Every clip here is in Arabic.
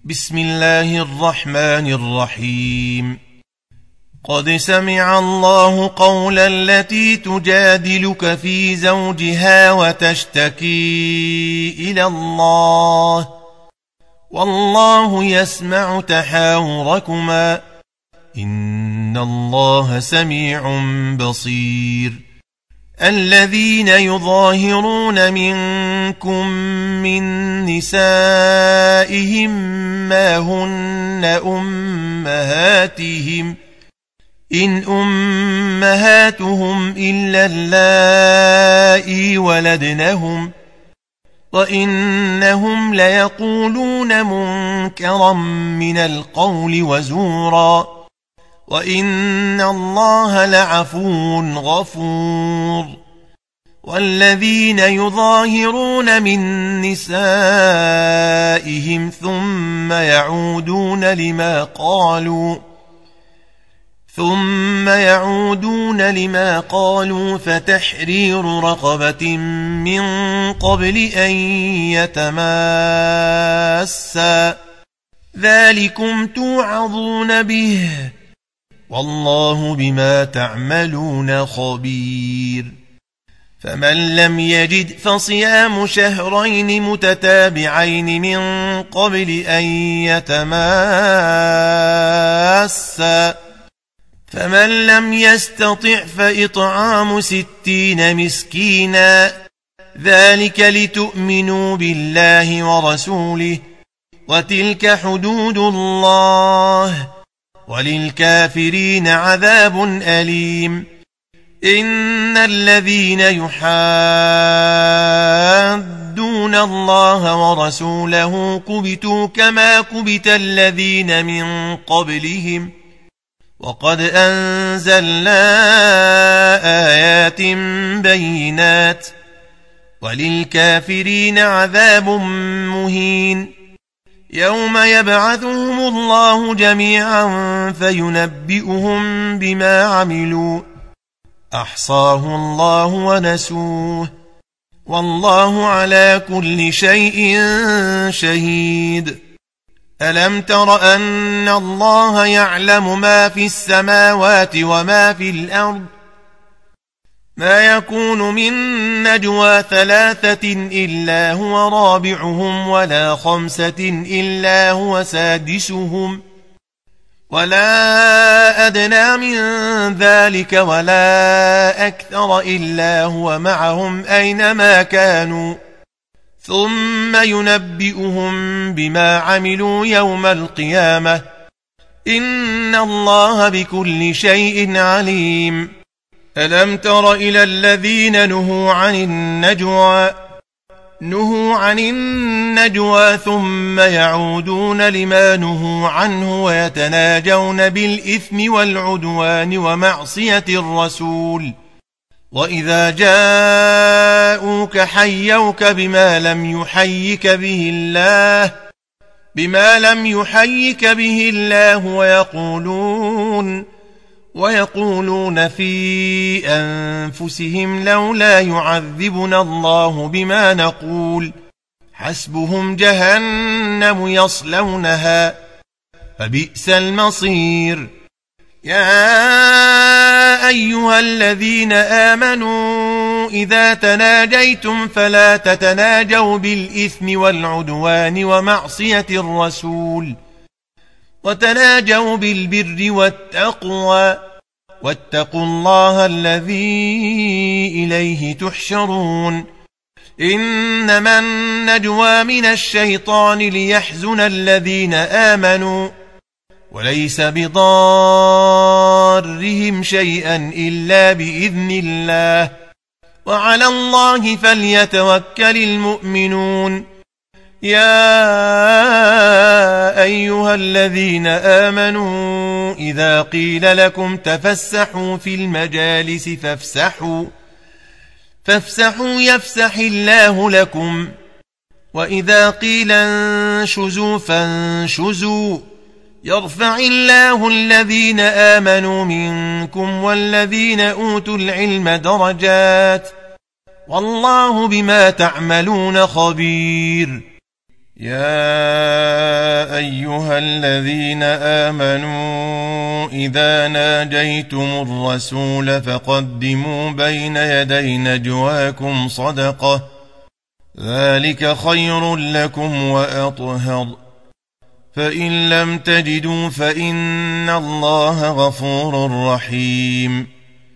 بسم الله الرحمن الرحيم. قد سمع الله قول التي تجادلك في زوجها وتشتكي إلى الله والله يسمع تحاوركما إن الله سميع بصير. الذين يظاهرون منكم من نسائهم ما هن أمهاتهم إن أمهاتهم إلا اللائي ولدنهم وإنهم ليقولون منكرا من القول وزورا وإن الله لعفو غفور. والذين يظاهرون من نسائهم ثم يعودون لما قالوا فتحرير رقبة من قبل أن يتماسا ذلكم توعظون به والله بما تعملون خبير. فمن لم يجد فصيام شهرين متتابعين من قبل أن يتماسا فمن لم يستطع فإطعام 60 مسكينا ذلك لتؤمنوا بالله ورسوله وتلك حدود الله وللكافرين عذاب أليم. إن الذين يحادون الله ورسوله كبتوا كما كبت الذين من قبلهم وقد أنزلنا آيات بينات وللكافرين عذاب مهين. يوم يبعثهم الله جميعا فينبئهم بما عملوا أحصاه الله ونسوه والله على كل شيء شهيد. ألم تر أن الله يعلم ما في السماوات وما في الأرض ما يكون من نجوى 3 إلا هو رابعهم ولا 5 إلا هو سادسهم ولا أدنى من ذلك ولا أكثر إلا هو معهم أينما كانوا ثم ينبئهم بما عملوا يوم القيامة إن الله بكل شيء عليم. ألم تر إلى الذين نهوا عن النجوى ثم يعودون لما نهوا عنه ويتناجون بالإثم والعدوان ومعصية الرسول وإذا جاءوك حيوك بما لم يحيك به الله ويقولون في أنفسهم لولا يعذبنا الله بما نقول حسبهم جهنم يصلونها فبئس المصير. يا أيها الذين آمنوا إذا تناجيتم فلا تتناجوا بالإثم والعدوان ومعصية الرسول وتناجوا بالبر والتقوى واتقوا الله الذي إليه تحشرون. إنما النجوى من الشيطان ليحزن الذين آمنوا وليس بضارهم شيئا إلا بإذن الله وعلى الله فليتوكل المؤمنون. يا أيها الذين آمنوا إذا قيل لكم تفسحوا في المجالس فافسحوا يفسح الله لكم وإذا قيل انشزوا فانشزوا يرفع الله الذين آمنوا منكم والذين أوتوا العلم درجات والله بما تعملون خبير. يا أيها الذين آمنوا إذا ناجيتم الرسول فقدموا بين يدي نجواكم صدقة ذلك خير لكم وأطهر فإن لم تجدوا فإن الله غفور رحيم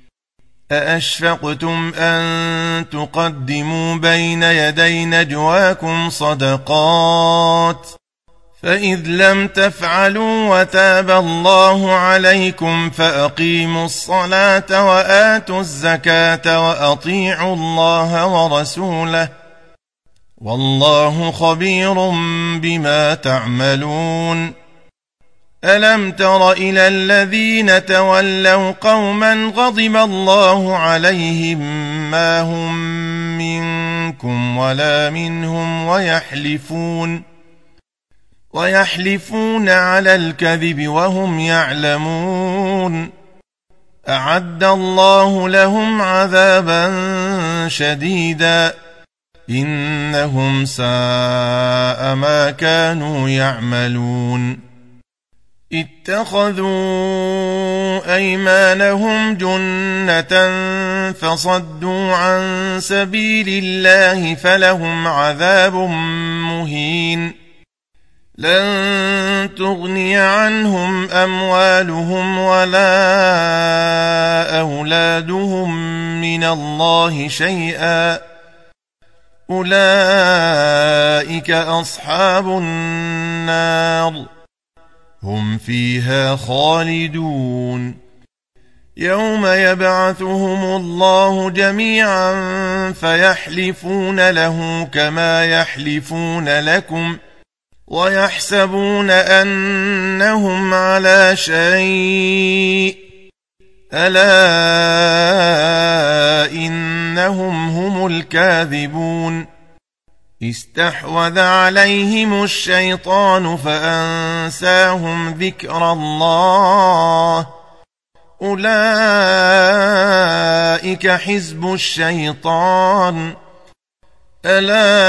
أأشفقتم أن تقدموا بين يدي نجواكم صدقات فإذ لم تفعلوا وتاب الله عليكم فأقيموا الصلاة وآتوا الزكاة وأطيعوا الله ورسوله والله خبير بما تعملون ألم تر إلى الذين تولوا قوما غضب الله عليهم ما هم منكم ولا منهم ويحلفون على الكذب وهم يعلمون أعد الله لهم عذابا شديدا إنهم ساء ما كانوا يعملون اتخذوا أيمانهم جنة فصدوا عن سبيل الله فلهم عذاب مهين لن تغني عنهم أموالهم ولا أولادهم من الله شيئا أولئك أصحاب النار هم فيها خالدون يوم يبعثهم الله جميعا فيحلفون له كما يحلفون لكم ويحسبون أنهم على شيء ألا إنهم هم الكاذبون استحوذ عليهم الشيطان فأنساهم ذكر الله أولئك حزب الشيطان ألا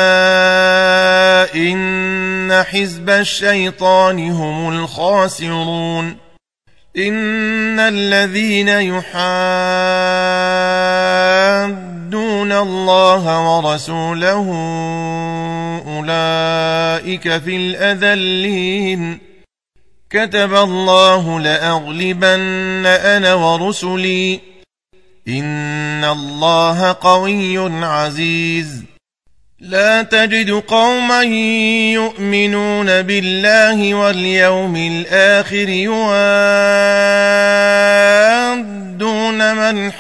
إن حزب الشيطان هم الخاسرون إن الذين يحادون الله ورسوله أولئك في الأذلين كتب الله لأغلبن أنا ورسلي إن الله قوي عزيز لا تجد قوما يؤمنون بالله واليوم الآخر يوادون من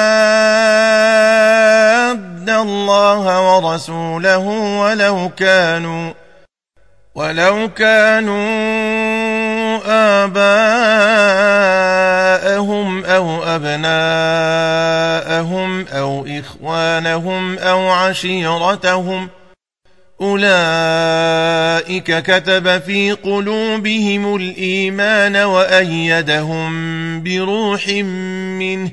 حاد الله ورسوله ولو كانوا آباءهم أو أبناءهم أو إخوانهم أو عشيرتهم أولئك كتب في قلوبهم الإيمان وأيدهم بروح منه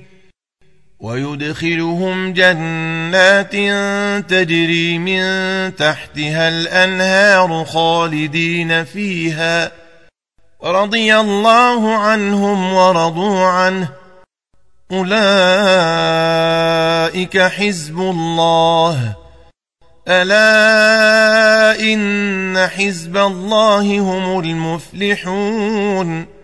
ويدخلهم جنات تجري من تحتها الأنهار خالدين فيها رضي الله عنهم ورضوا عنه أولئك حزب الله ألا إن حزب الله هم المفلحون